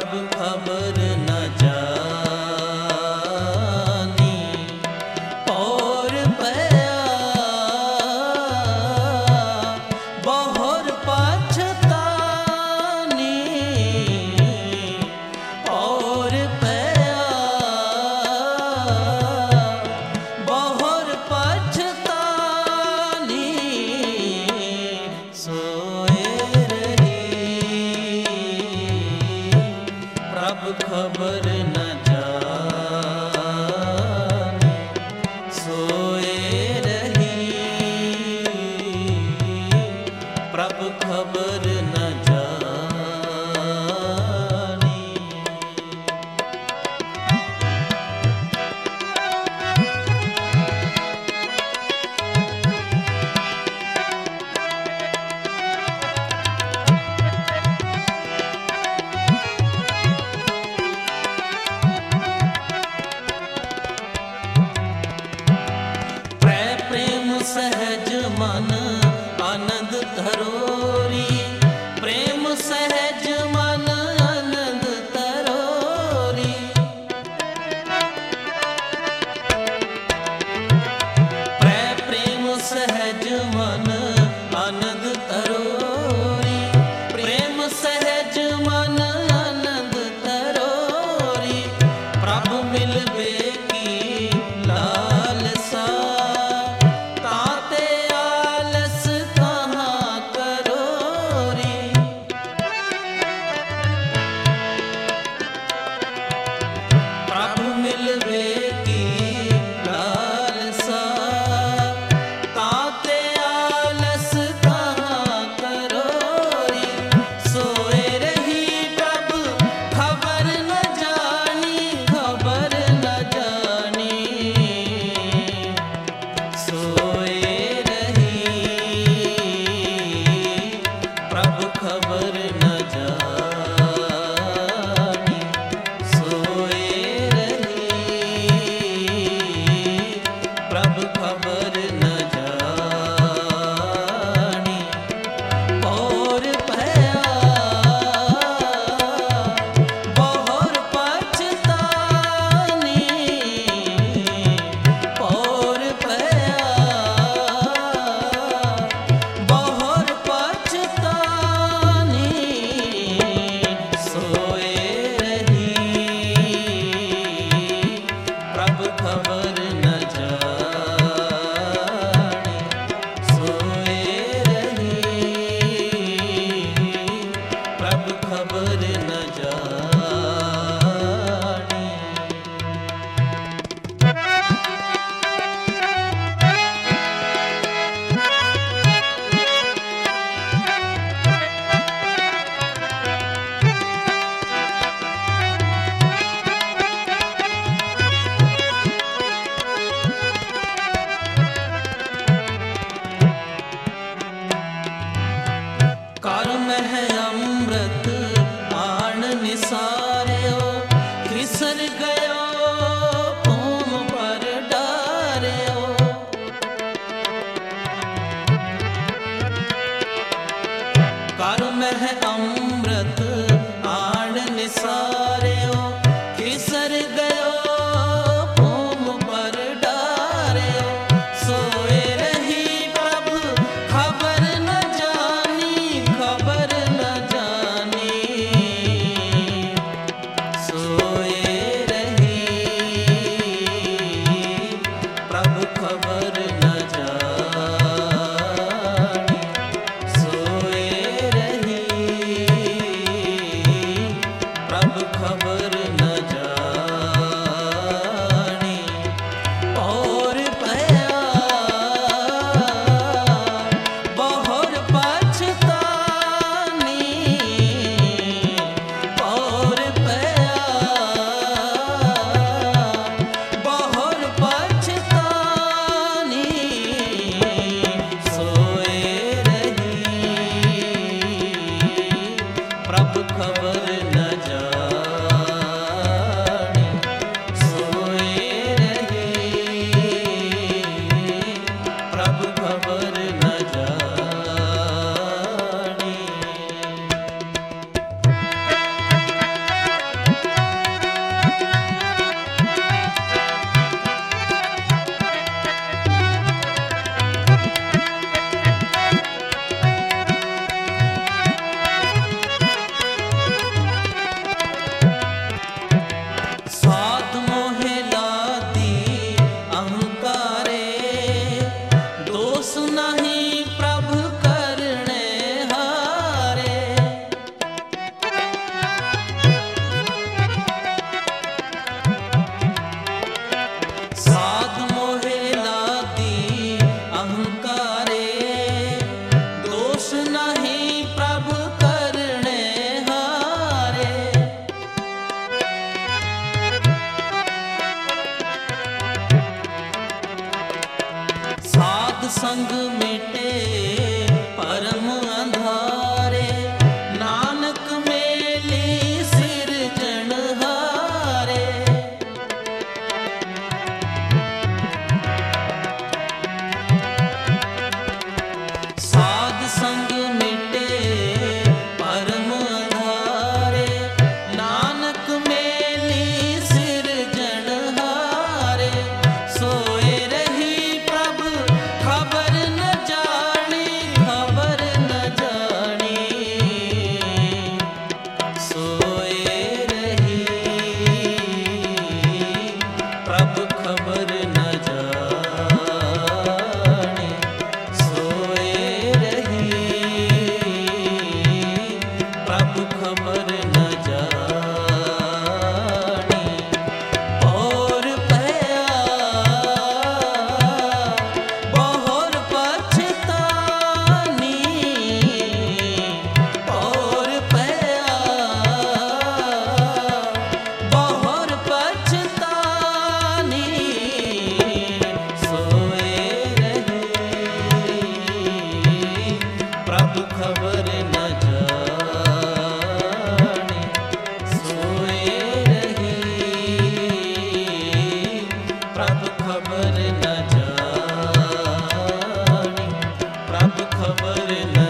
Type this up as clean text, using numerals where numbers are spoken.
प्रभु खबर न जानी और पया बहुर पछतानी और पया बहुर पछतानी सोए प्रभु खबर न जानी सोए रही प्रभु खबर न जानी। सहज मन आनंद तरोरी प्रेम सहज मन आनंद तरोरी प्रेम सहज मन आनंद तरोरी प्रेम सहज मन आनंद तरोरी प्रभु मिलबे की लालसा अमृत आण निसार्यो खिसर गयो भूम पर डार्यो सोए रही प्रभु खबर न जानी खबर न जानी सोए रही प्रभु खबर न जानी सोए रही प्रभु खबर न जानी और पया बहुर पछतानी और पया बहुर पछतानी सोए रही प्रभु खबर न जानी। खबर न जानी सोए रही प्रभु खबर न जानी प्रभु खबर न